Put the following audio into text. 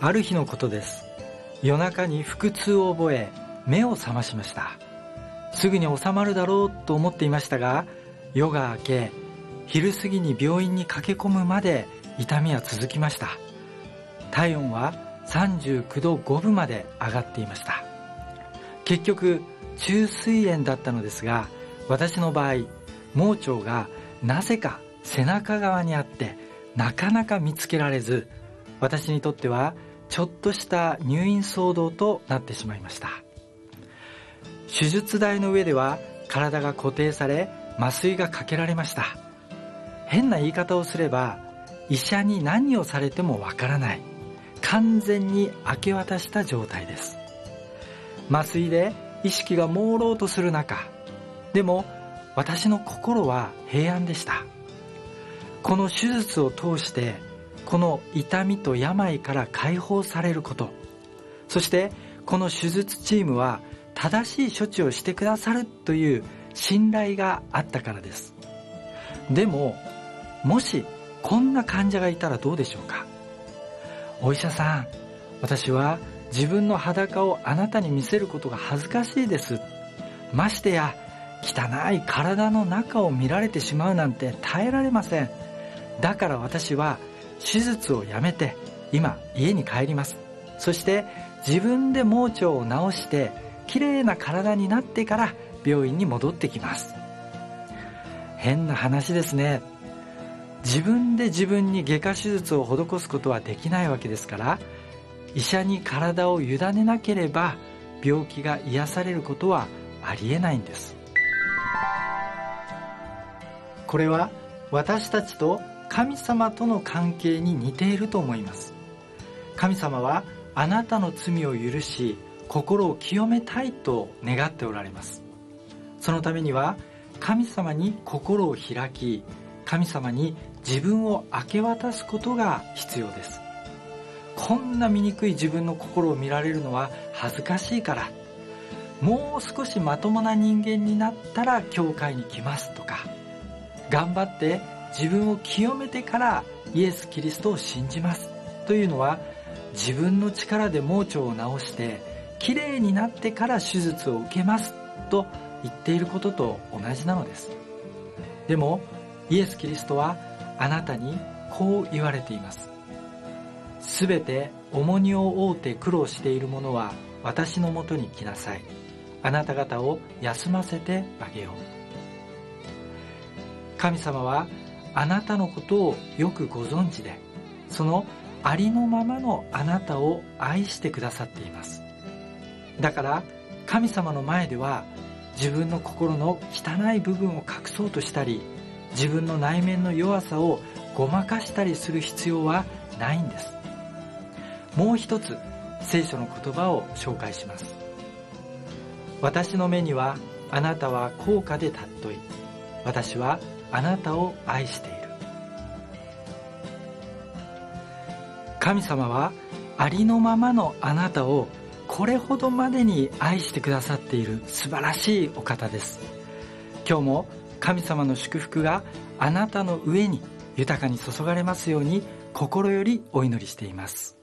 ある日のことです。夜中に腹痛を覚え、目を覚ましました。すぐに収まるだろうと思っていましたが、夜が明け、昼過ぎに病院に駆け込むまで痛みは続きました。体温は39度5分まで上がっていました。結局、虫垂炎だったのですが、私の場合、盲腸がなぜか背中側にあって、なかなか見つけられず、私にとってはちょっとした入院騒動となってしまいました。手術台の上では体が固定され、麻酔がかけられました。変な言い方をすれば、医者に何をされてもわからない、完全に明け渡した状態です。麻酔で意識が朦朧とする中、でも私の心は平安でした。この手術を通して、この痛みと病から解放されること、そしてこの手術チームは正しい処置をしてくださるという信頼があったからです。でも、もしこんな患者がいたらどうでしょうか。お医者さん、私は自分の裸をあなたに見せることが恥ずかしいです。ましてや、汚い体の中を見られてしまうなんて耐えられません。だから私は手術をやめて今家に帰ります。そして自分で盲腸を治してきれいな体になってから病院に戻ってきます。変な話ですね。自分で自分に外科手術を施すことはできないわけですから、医者に体を委ねなければ病気が癒されることはありえないんです。これは私たちと神様との関係に似ていると思います。神様はあなたの罪を許し、心を清めたいと願っておられます。そのためには神様に心を開き、神様に自分を明け渡すことが必要です。こんな醜い自分の心を見られるのは恥ずかしいから、もう少しまともな人間になったら教会に来ますとか、頑張って自分を清めてからイエス・キリストを信じますというのは、自分の力で盲腸を治してきれいになってから手術を受けますと言っていることと同じなのです。でもイエス・キリストはあなたにこう言われています。すべて重荷を負うて苦労している者は私のもとに来なさい。あなた方を休ませてあげよう。神様はあなたのことをよくご存知で、そのありのままのあなたを愛してくださっています。だから神様の前では自分の心の汚い部分を隠そうとしたり、自分の内面の弱さをごまかしたりする必要はないんです。もう一つ聖書の言葉を紹介します。私の目にはあなたは高価で尊い。私はあなたを愛している。神様はありのままのあなたをこれほどまでに愛してくださっている素晴らしいお方です。今日も神様の祝福があなたの上に豊かに注がれますように心よりお祈りしています。